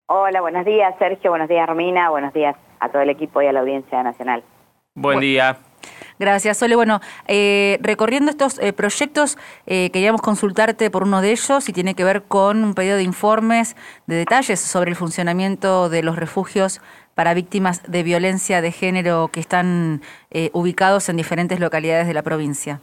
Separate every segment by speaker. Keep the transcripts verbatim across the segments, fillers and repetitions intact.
Speaker 1: Hola, buenos días Sergio, buenos días Romina, buenos días a todo el equipo y a la audiencia nacional.
Speaker 2: Buen día.
Speaker 3: Gracias, Sole. Bueno, eh, recorriendo estos eh, proyectos, eh, queríamos consultarte por uno de ellos y tiene que ver con un pedido de informes, de detalles sobre el funcionamiento de los refugios para víctimas de violencia de género que están eh, ubicados en diferentes localidades de la provincia.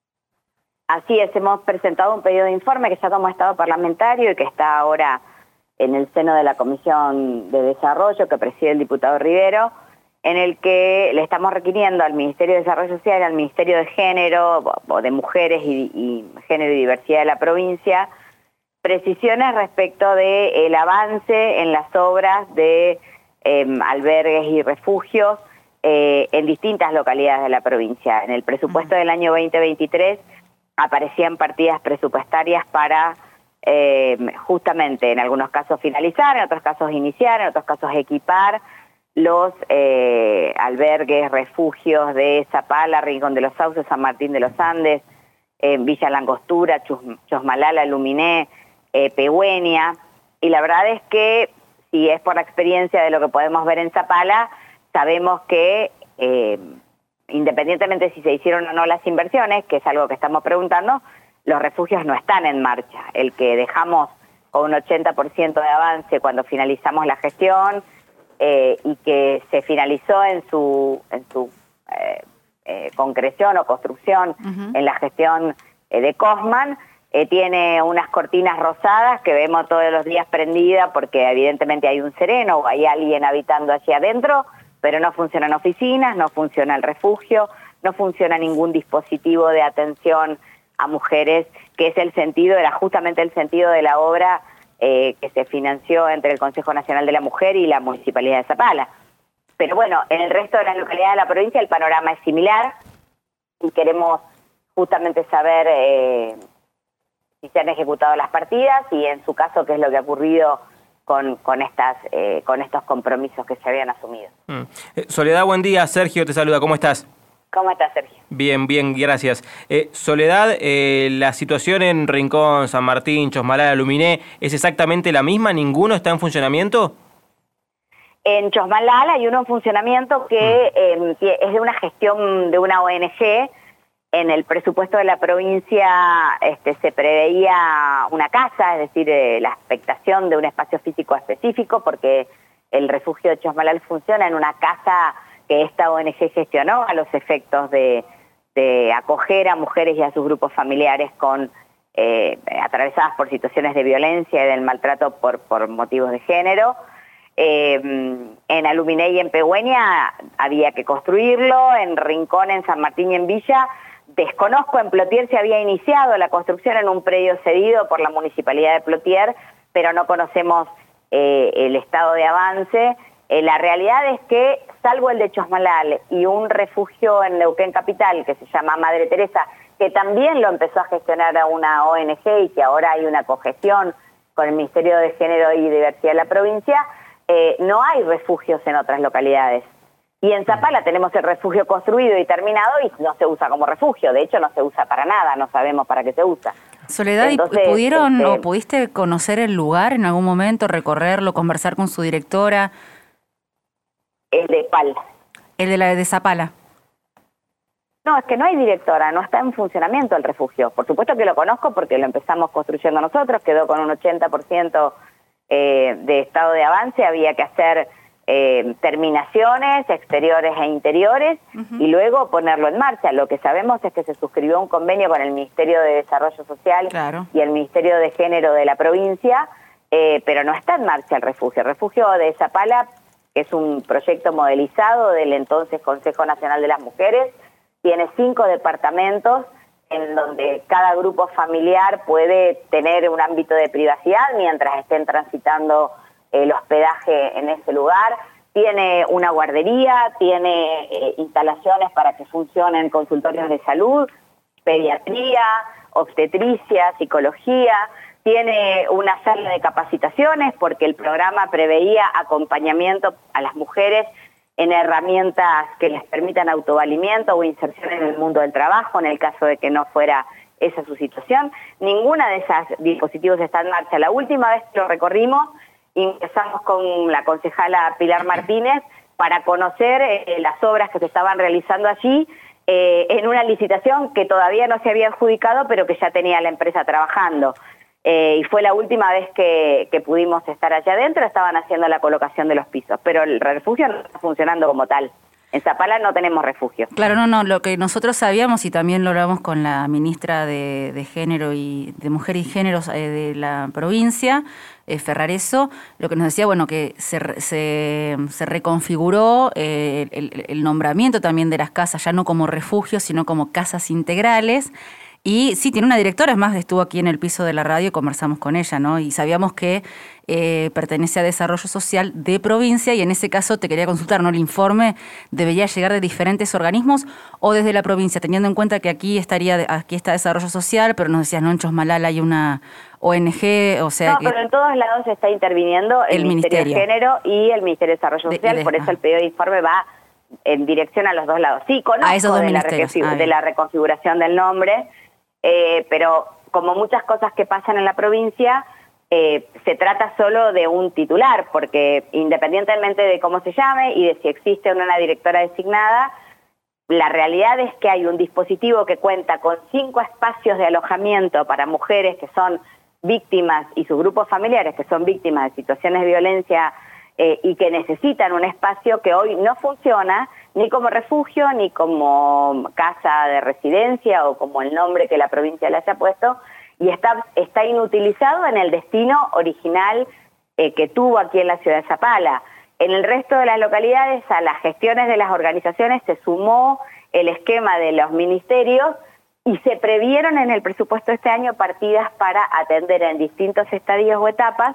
Speaker 1: Así es, hemos presentado un pedido de informe que ya tomó estado parlamentario y que está ahora en el seno de la Comisión de Desarrollo que preside el diputado Rivero, en el que le estamos requiriendo al Ministerio de Desarrollo Social, al Ministerio de Género, o de Mujeres y, y Género y Diversidad de la provincia, precisiones respecto del avance en las obras de eh, albergues y refugios eh, en distintas localidades de la provincia. En el presupuesto del año veinte veintitrés aparecían partidas presupuestarias para eh, justamente en algunos casos finalizar, en otros casos iniciar, en otros casos equipar los eh, albergues, refugios de Zapala, Rincón de los Sauces, San Martín de los Andes, eh, Villa Langostura, Chus, Chosmalala, Luminé, eh, Pehuen. Y la verdad es que, si es por la experiencia de lo que podemos ver en Zapala, sabemos que eh, independientemente si se hicieron o no las inversiones, que es algo que estamos preguntando, los refugios no están en marcha. El que dejamos con un ochenta por ciento de avance cuando finalizamos la gestión, Eh, y que se finalizó en su, en su eh, eh, concreción o construcción uh-huh. en la gestión eh, de Cosman, eh, tiene unas cortinas rosadas que vemos todos los días prendidas porque evidentemente hay un sereno o hay alguien habitando allí adentro, pero no funcionan oficinas, no funciona el refugio, no funciona ningún dispositivo de atención a mujeres, que es el sentido, era justamente el sentido de la obra Eh, que se financió entre el Consejo Nacional de la Mujer y la Municipalidad de Zapala. Pero bueno, en el resto de las localidades de la provincia el panorama es similar y queremos justamente saber eh, si se han ejecutado las partidas y en su caso qué es lo que ha ocurrido con, con, estas, eh, con estos compromisos que se habían asumido.
Speaker 2: Mm. Eh, Soledad, buen día. Sergio te saluda. ¿Cómo estás?
Speaker 1: ¿Cómo estás, Sergio?
Speaker 2: Bien, bien, gracias. Eh, Soledad, eh, ¿la situación en Rincón, San Martín, Chosmalala, Luminé es exactamente la misma? ¿Ninguno está en funcionamiento?
Speaker 1: En Chosmalala hay uno en funcionamiento que mm. eh, es de una gestión de una O N G. En el presupuesto de la provincia este, se preveía una casa, es decir, eh, la expectación de un espacio físico específico, porque el refugio de Chosmalala funciona en una casa que esta O N G gestionó a los efectos de, de acoger a mujeres y a sus grupos familiares con eh, atravesadas por situaciones de violencia y del maltrato por, por motivos de género. Eh, en Luminé y en Pehuen había que construirlo, en Rincón, en San Martín y en Villa, desconozco, en Plotier se había iniciado la construcción en un predio cedido por la Municipalidad de Plotier, pero no conocemos eh, el estado de avance. Eh, la realidad es que, salvo el de Chosmalala y un refugio en Neuquén Capital que se llama Madre Teresa, que también lo empezó a gestionar a una O N G y que ahora hay una cogestión con el Ministerio de Género y Diversidad de la provincia, eh, no hay refugios en otras localidades. Y en Zapala tenemos el refugio construido y terminado y no se usa como refugio, de hecho no se usa para nada, no sabemos para qué se usa.
Speaker 3: Soledad, Entonces, ¿y pudieron este, o pudiste conocer el lugar en algún momento, recorrerlo, conversar con su directora?
Speaker 1: El de Pal.
Speaker 3: El de la de Zapala.
Speaker 1: No, es que no hay directora, no está en funcionamiento el refugio. Por supuesto que lo conozco porque lo empezamos construyendo nosotros, quedó con un ochenta por ciento eh, de estado de avance, había que hacer eh, terminaciones exteriores e interiores uh-huh. y luego ponerlo en marcha. Lo que sabemos es que se suscribió un convenio con el Ministerio de Desarrollo Social claro. y el Ministerio de Género de la provincia, eh, pero no está en marcha el refugio. El refugio de Zapala es un proyecto modelizado del entonces Consejo Nacional de las Mujeres, tiene cinco departamentos en donde cada grupo familiar puede tener un ámbito de privacidad mientras estén transitando el hospedaje en ese lugar, tiene una guardería, tiene eh, instalaciones para que funcionen consultorios de salud, pediatría, obstetricia, psicología, tiene una sala de capacitaciones porque el programa preveía acompañamiento a las mujeres en herramientas que les permitan autovalimiento o inserción en el mundo del trabajo, en el caso de que no fuera esa su situación. Ninguna de esas dispositivos está en marcha. La última vez que lo recorrimos ingresamos con la concejala Pilar Martínez para conocer eh, las obras que se estaban realizando allí eh, en una licitación que todavía no se había adjudicado, pero que ya tenía la empresa trabajando. Eh, y fue la última vez que, que pudimos estar allá adentro, estaban haciendo la colocación de los pisos, pero el refugio no está funcionando como tal. En Zapala no tenemos refugio.
Speaker 3: Claro, no, no, lo que nosotros sabíamos y también lo hablamos con la ministra de, de Género y de Mujer y Géneros eh, de la provincia, eh, Ferrareso, lo que nos decía, bueno, que se, se, se reconfiguró eh, el, el nombramiento también de las casas, ya no como refugios, sino como casas integrales. Y sí, tiene una directora, es más, estuvo aquí en el piso de la radio y conversamos con ella, ¿no? Y sabíamos que eh, pertenece a Desarrollo Social de provincia y en ese caso te quería consultar, ¿no? ¿El informe debería llegar de diferentes organismos o desde la provincia, teniendo en cuenta que aquí estaría aquí está Desarrollo Social, pero nos decías, ¿no? En Chosmalal hay una O N G, o sea...
Speaker 1: No,
Speaker 3: que
Speaker 1: pero en todos lados está interviniendo el, el Ministerio, Ministerio de Género y el Ministerio de Desarrollo Social, de, de, por eso ah. el pedido de informe va en dirección a los dos lados. Sí, conozco
Speaker 3: esos dos
Speaker 1: de, la
Speaker 3: ah,
Speaker 1: de la reconfiguración del nombre, Eh, pero como muchas cosas que pasan en la provincia, eh, se trata solo de un titular, porque independientemente de cómo se llame y de si existe una directora designada, la realidad es que hay un dispositivo que cuenta con cinco espacios de alojamiento para mujeres que son víctimas y sus grupos familiares que son víctimas de situaciones de violencia eh, y que necesitan un espacio que hoy no funciona ni como refugio, ni como casa de residencia o como el nombre que la provincia le haya puesto, y está, está inutilizado en el destino original eh, que tuvo aquí en la ciudad de Zapala. En el resto de las localidades, a las gestiones de las organizaciones se sumó el esquema de los ministerios y se previeron en el presupuesto de este año partidas para atender en distintos estadios o etapas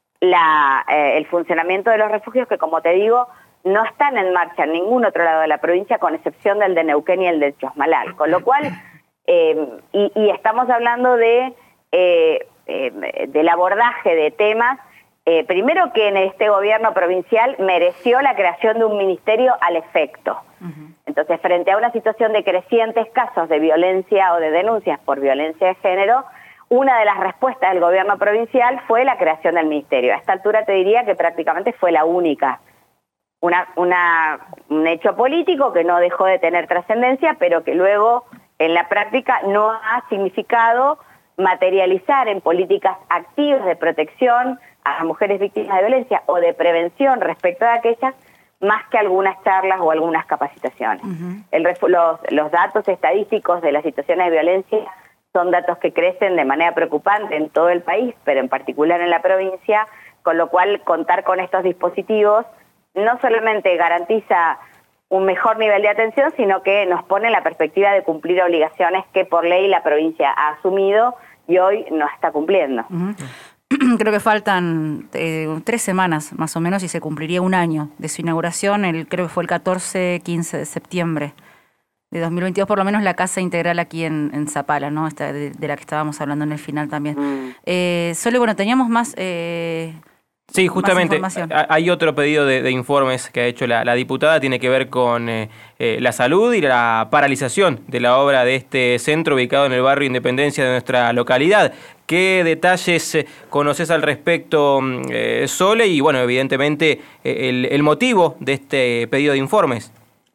Speaker 1: la, eh, el funcionamiento de los refugios que, como te digo, no están en marcha en ningún otro lado de la provincia, con excepción del de Neuquén y el de Chosmalal. Con lo cual, eh, y, y estamos hablando de eh, eh, del abordaje de temas, eh, primero que en este gobierno provincial mereció la creación de un ministerio al efecto. Uh-huh. Entonces, frente a una situación de crecientes casos de violencia o de denuncias por violencia de género, una de las respuestas del gobierno provincial fue la creación del ministerio. A esta altura te diría que prácticamente fue la única. Una, una, un hecho político que no dejó de tener trascendencia, pero que luego en la práctica no ha significado materializar en políticas activas de protección a las mujeres víctimas de violencia o de prevención respecto a aquellas, más que algunas charlas o algunas capacitaciones. Uh-huh. El, los, los datos estadísticos de las situaciones de violencia son datos que crecen de manera preocupante en todo el país, pero en particular en la provincia, con lo cual contar con estos dispositivos no solamente garantiza un mejor nivel de atención, sino que nos pone en la perspectiva de cumplir obligaciones que por ley la provincia ha asumido y hoy no está cumpliendo.
Speaker 3: Uh-huh. Creo que faltan eh, tres semanas más o menos y se cumpliría un año de su inauguración, el, creo que fue el catorce quince de septiembre de dos mil veintidós, por lo menos la casa integral aquí en, en Zapala, ¿no? Esta, de, de la que estábamos hablando en el final también. Mm. Eh, Sole, bueno, teníamos más... Eh,
Speaker 2: Sí, justamente, hay otro pedido de, de informes que ha hecho la, la diputada, tiene que ver con eh, eh, la salud y la paralización de la obra de este centro ubicado en el barrio Independencia de nuestra localidad. ¿Qué detalles eh, conoces al respecto, eh, Sole? Y bueno, evidentemente, eh, el, el motivo de este pedido de informes.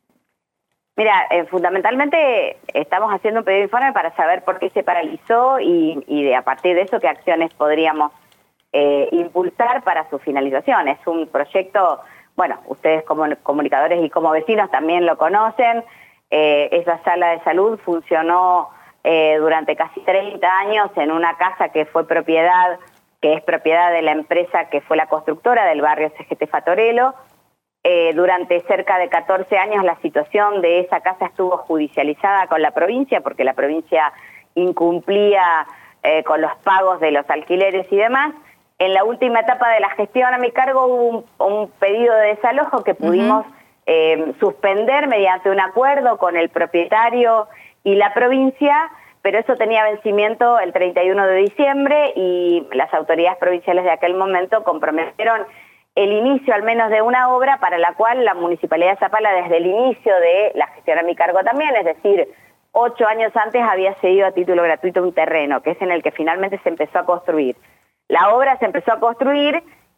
Speaker 1: Mira, eh, fundamentalmente estamos haciendo un pedido de informe para saber por qué se paralizó y, y de, a partir de eso qué acciones podríamos Eh, impulsar para su finalización. Es un proyecto, bueno, ustedes como comunicadores y como vecinos también lo conocen, eh, esa sala de salud funcionó eh, durante casi treinta años en una casa que fue propiedad, que es propiedad de la empresa que fue la constructora del barrio C G T Fatorelo. Eh, durante cerca de catorce años la situación de esa casa estuvo judicializada con la provincia, porque la provincia incumplía eh, con los pagos de los alquileres y demás. En la última etapa de la gestión a mi cargo hubo un, un pedido de desalojo que pudimos uh-huh. eh, suspender mediante un acuerdo con el propietario y la provincia, pero eso tenía vencimiento el treinta y uno de diciembre y las autoridades provinciales de aquel momento comprometieron el inicio al menos de una obra para la cual la Municipalidad de Zapala desde el inicio de la gestión a mi cargo también, es decir, ocho años antes había cedido a título gratuito un terreno, que es en el que finalmente se empezó a construir. La obra se empezó a construir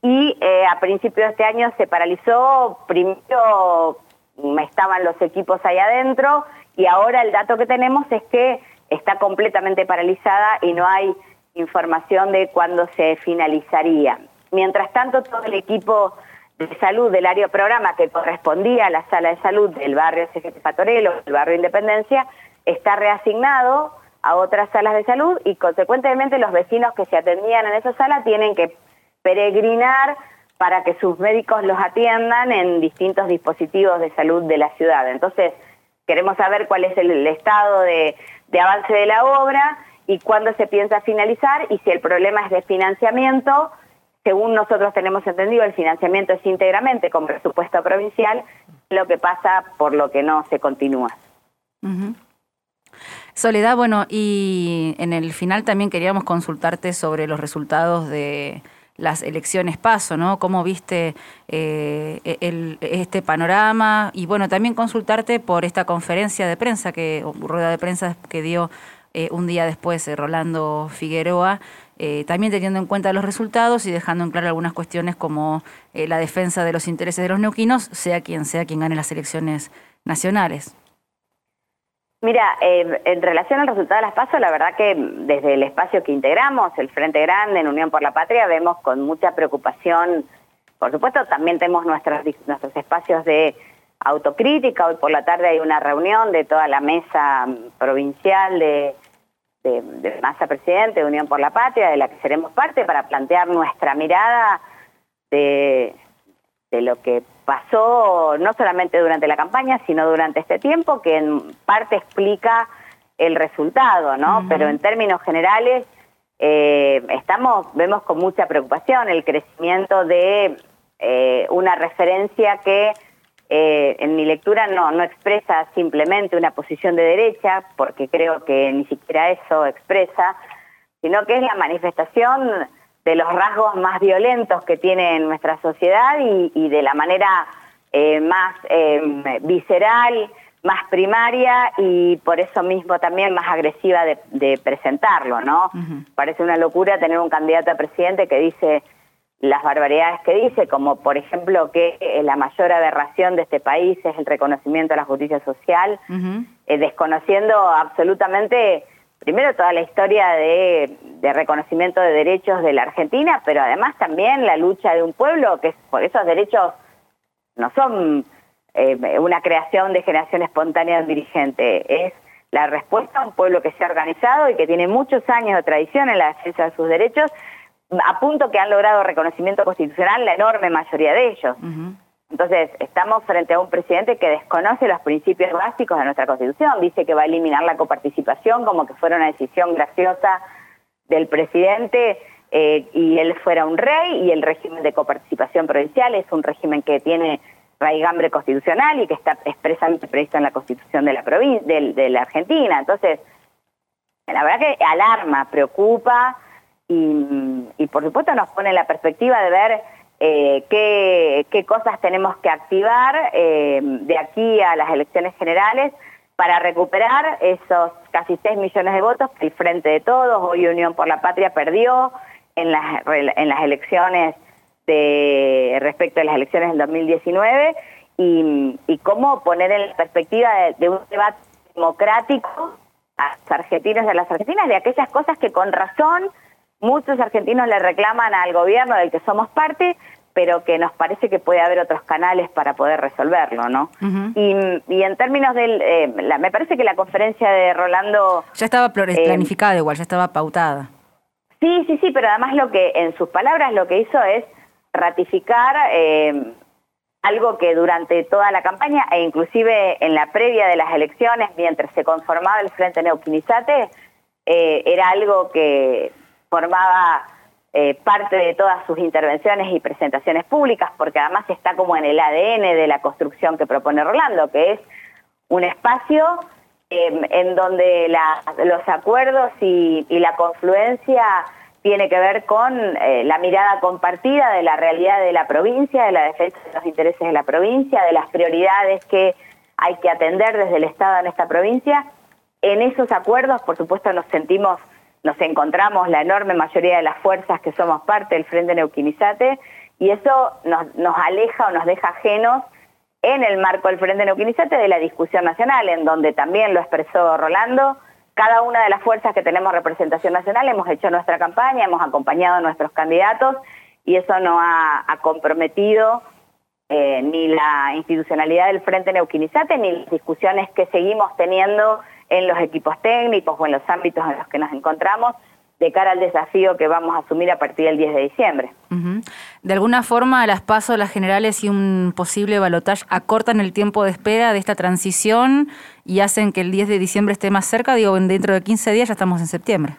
Speaker 1: y eh, a principios de este año se paralizó. Primero estaban los equipos ahí adentro y ahora el dato que tenemos es que está completamente paralizada y no hay información de cuándo se finalizaría. Mientras tanto, todo el equipo de salud del área programa que correspondía a la sala de salud del barrio C G T Patorelo, del barrio Independencia, está reasignado a otras salas de salud y consecuentemente los vecinos que se atendían en esa sala tienen que peregrinar para que sus médicos los atiendan en distintos dispositivos de salud de la ciudad. Entonces, queremos saber cuál es el, el estado de, de avance de la obra y cuándo se piensa finalizar, y si el problema es de financiamiento. Según nosotros tenemos entendido, el financiamiento es íntegramente con presupuesto provincial, lo que pasa por lo que no se continúa.
Speaker 3: Uh-huh. Soledad, bueno, y en el final también queríamos consultarte sobre los resultados de las elecciones PASO, ¿no? ¿Cómo viste eh, el, este panorama? Y bueno, también consultarte por esta conferencia de prensa, que rueda de prensa que dio eh, un día después eh, Rolando Figueroa, eh, también teniendo en cuenta los resultados y dejando en claro algunas cuestiones como eh, la defensa de los intereses de los neuquinos, sea quien sea quien gane las elecciones nacionales.
Speaker 1: Mira, eh, en relación al resultado de las PASO, la verdad que desde el espacio que integramos, el Frente Grande en Unión por la Patria, vemos con mucha preocupación. Por supuesto, también tenemos nuestros, nuestros espacios de autocrítica. Hoy por la tarde hay una reunión de toda la mesa provincial de, de, de Masa Presidente de Unión por la Patria, de la que seremos parte, para plantear nuestra mirada de, de lo que pasó no solamente durante la campaña, sino durante este tiempo, que en parte explica el resultado, ¿no? Uh-huh. Pero en términos generales, eh, estamos, vemos con mucha preocupación el crecimiento de eh, una referencia que eh, en mi lectura no, no expresa simplemente una posición de derecha, porque creo que ni siquiera eso expresa, sino que es la manifestación de los rasgos más violentos que tiene nuestra sociedad y, y de la manera eh, más eh, visceral, más primaria y por eso mismo también más agresiva de, de presentarlo, ¿no? Uh-huh. Parece una locura tener un candidato a presidente que dice las barbaridades que dice, como por ejemplo que eh, la mayor aberración de este país es el reconocimiento de la justicia social, uh-huh. eh, desconociendo absolutamente primero toda la historia de, de reconocimiento de derechos de la Argentina, pero además también la lucha de un pueblo, que por esos derechos no son eh, una creación de generación espontánea de un dirigente, es la respuesta a un pueblo que se ha organizado y que tiene muchos años de tradición en la defensa de sus derechos, a punto que han logrado reconocimiento constitucional la enorme mayoría de ellos. Uh-huh. Entonces, estamos frente a un presidente que desconoce los principios básicos de nuestra Constitución. Dice que va a eliminar la coparticipación como que fuera una decisión graciosa del presidente eh, y él fuera un rey, y el régimen de coparticipación provincial es un régimen que tiene raigambre constitucional y que está expresamente previsto en la Constitución de la, provin- de, de la Argentina. Entonces, la verdad que alarma, preocupa y, y por supuesto nos pone en la perspectiva de ver Eh, qué, qué cosas tenemos que activar eh, de aquí a las elecciones generales para recuperar esos casi seis millones de votos que el Frente de Todos, hoy Unión por la Patria, perdió en las, en las elecciones de respecto a las elecciones del dos mil diecinueve y, y cómo poner en la perspectiva de, de un debate democrático a los argentinos y a las argentinas de aquellas cosas que con razón muchos argentinos le reclaman al gobierno del que somos parte, pero que nos parece que puede haber otros canales para poder resolverlo, ¿no? Uh-huh. Y, y en términos del... Eh, la, me parece que la conferencia de Rolando...
Speaker 3: Ya estaba planificada eh, igual, ya estaba pautada.
Speaker 1: Sí, sí, sí, pero además lo que, en sus palabras, lo que hizo es ratificar eh, algo que durante toda la campaña e inclusive en la previa de las elecciones, mientras se conformaba el Frente Neuquén-Izate, eh, era algo que formaba eh, parte de todas sus intervenciones y presentaciones públicas, porque además está como en el A D N de la construcción que propone Rolando, que es un espacio eh, en donde la, los acuerdos y, y la confluencia tiene que ver con eh, la mirada compartida de la realidad de la provincia, de la defensa de los intereses de la provincia, de las prioridades que hay que atender desde el Estado en esta provincia. En esos acuerdos, por supuesto, nos sentimos Nos encontramos la enorme mayoría de las fuerzas que somos parte del Frente Neuquén-Izate y eso nos, nos aleja o nos deja ajenos en el marco del Frente Neuquén Izate de la discusión nacional, en donde también lo expresó Rolando. Cada una de las fuerzas que tenemos representación nacional hemos hecho nuestra campaña, hemos acompañado a nuestros candidatos y eso no ha, ha comprometido eh, ni la institucionalidad del Frente Neuquén Izate ni las discusiones que seguimos teniendo en los equipos técnicos o en los ámbitos en los que nos encontramos de cara al desafío que vamos a asumir a partir del diez de diciembre.
Speaker 3: Uh-huh. De alguna forma, las PASO, las generales y un posible balotaje acortan el tiempo de espera de esta transición y hacen que el diez de diciembre esté más cerca. Digo, dentro de quince días ya estamos en septiembre.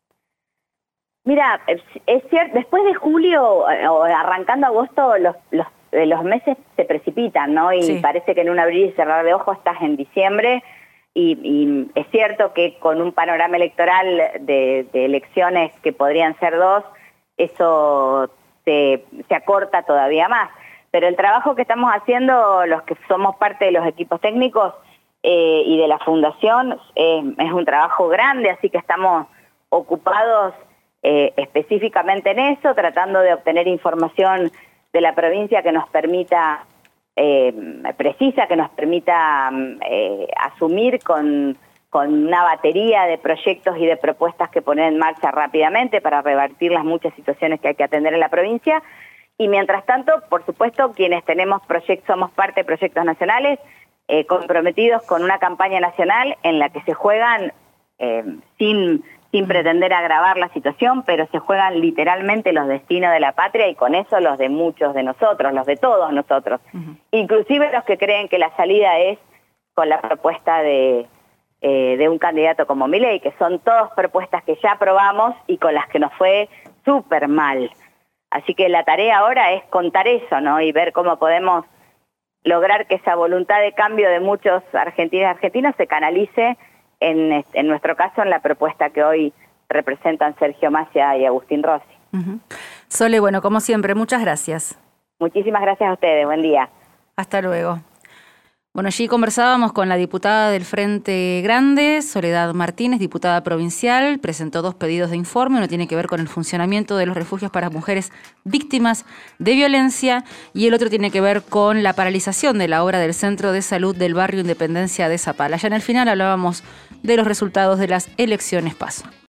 Speaker 1: Mira, es cierto, después de julio o arrancando agosto, los, los, los meses se precipitan, ¿no? Y sí, parece que en un abrir y cerrar de ojos estás en diciembre. Y, y es cierto que con un panorama electoral de, de elecciones que podrían ser dos, eso se, se acorta todavía más. Pero el trabajo que estamos haciendo, los que somos parte de los equipos técnicos eh, y de la fundación, eh, es un trabajo grande, así que estamos ocupados eh, específicamente en eso, tratando de obtener información de la provincia que nos permita Eh, precisa, que nos permita eh, asumir con, con una batería de proyectos y de propuestas que poner en marcha rápidamente para revertir las muchas situaciones que hay que atender en la provincia. Y mientras tanto, por supuesto, quienes tenemos proyectos, somos parte de proyectos nacionales, eh, comprometidos con una campaña nacional en la que se juegan eh, sin... sin pretender agravar la situación, pero se juegan literalmente los destinos de la patria y con eso los de muchos de nosotros, los de todos nosotros. Uh-huh. Inclusive los que creen que la salida es con la propuesta de, eh, de un candidato como Milei, que son todas propuestas que ya aprobamos y con las que nos fue súper mal. Así que la tarea ahora es contar eso, ¿no? Y ver cómo podemos lograr que esa voluntad de cambio de muchos argentinos y argentinas se canalice En, en nuestro caso, en la propuesta que hoy representan Sergio Macia y Agustín Rossi.
Speaker 3: Uh-huh. Sole, bueno, como siempre, muchas gracias.
Speaker 1: Muchísimas gracias a ustedes, buen día.
Speaker 3: Hasta luego. Bueno, allí conversábamos con la diputada del Frente Grande, Soledad Martínez, diputada provincial, presentó dos pedidos de informe, uno tiene que ver con el funcionamiento de los refugios para mujeres víctimas de violencia y el otro tiene que ver con la paralización de la obra del Centro de Salud del barrio Independencia de Zapala. Ya en el final hablábamos de los resultados de las elecciones PASO.